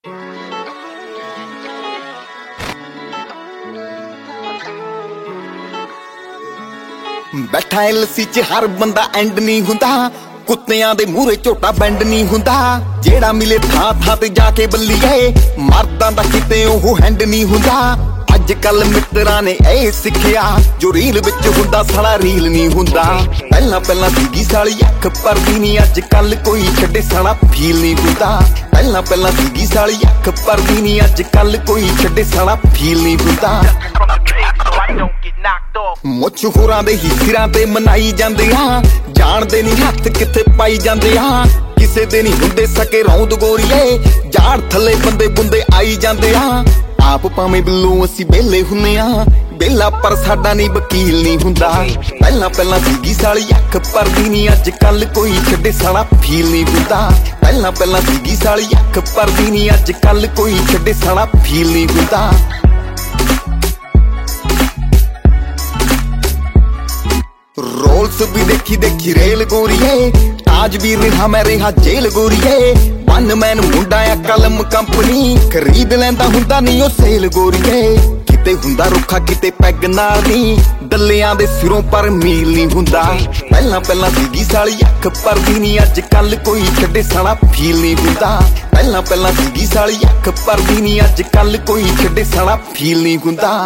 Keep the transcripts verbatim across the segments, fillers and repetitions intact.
बैठा एलसी च हर बंदा एंड नहीं हुंदा, कुत्तियां दे मूहरे झोटा बैंड नहीं हुंदा। जेड़ा मिले थां थां ते जाके बल्लीए, मर्दां दा किते ओह हैंड नहीं हुंदा। अज कल मित्रां ने ए सिखिया, जो रील विच हुंदा साला रील नहीं हुंदा। पहला पहला सीगी साली अख परदी नहीं, अज कल कोई छड्डे साला फील नहीं हुंदा। पहला पहला सीगी साली अख परदी नहीं, अज कल कोई छड्डे साला फील नहीं हुंदा। मुछ होरां दे ही सिरां ते मनाई जांदे आ, जाणदे नहीं हत्थ किथे पाई जांदे आ। किसे दे नहीं हुंदे सके रौंद गोरीए, जाड़ थल्ले बंदे बुंदे आई जांदे आ। आप भावें बिल्लों असीं बेले हुन्ने आ, बेला पर साडा नहीं वकील नहीं हुंदा। पहला पहला सीगी साली अख परदी नहीं, अज कल कोई छड्डे साला फील नहीं हुंदा। पहला पहला सीगी साली अख परदी नहीं, अज कल कोई छड्डे साला फील नहीं हुंदा। रोल्स भी देखी देखी रेल गोरीए, ताज भी रहा मैं रहा जेल गोरीए। वन मैन मुंडा आ कलम कंपनी, खरीद लैंदा हुंदा नहीं ओ सेल गोरीए। किते हुंदा रुखा किते पैग नाल नी, दलियां दे सिरों पर मील नहीं हुंदा। पहला पहला सीगी साली अख परदी नहीं, अज कल कोई छड्डे साला फील नहीं हुंदा। पहला पहला सीगी साली अख परदी नहीं, अज कल कोई छड्डे साला फील नहीं हुंदा।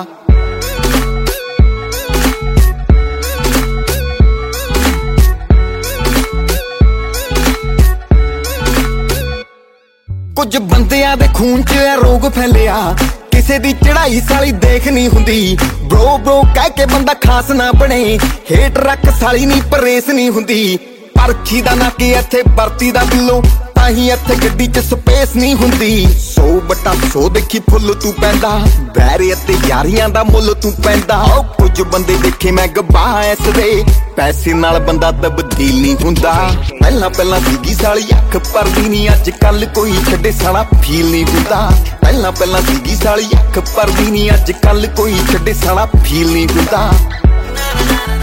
कुछ बंदियां दे खून च है रोग फैलिया, किसे दी चढ़ाई साली देख नहीं हुंदी। ब्रो ब्रो कह के बंदा खास ना बने, हेट रख साली नहीं परेस नहीं हुंदी। परखी दा ना कि इत्थे बरती दा बिल्लो, ताही इत्थे गड्डी च स्पेस नहीं हुंदी। सौ बटा सौ देखी फुੱਲ तू पैंदा, बैरे ते यारियां दा मुੱਲ तू पैंदा। कुछ बंदे देखे मैं गवाह इस दे, पैसे नाल बंदा तब्दील नहीं हुंदा। पहला पहला सीगी साली अख परदी नहीं, अज कल कोई छड्डे साला फील नहीं हुंदा। पहला पहला सीगी साली अख परदी नहीं, अज कल कोई छड्डे साला फील नहीं हुंदा।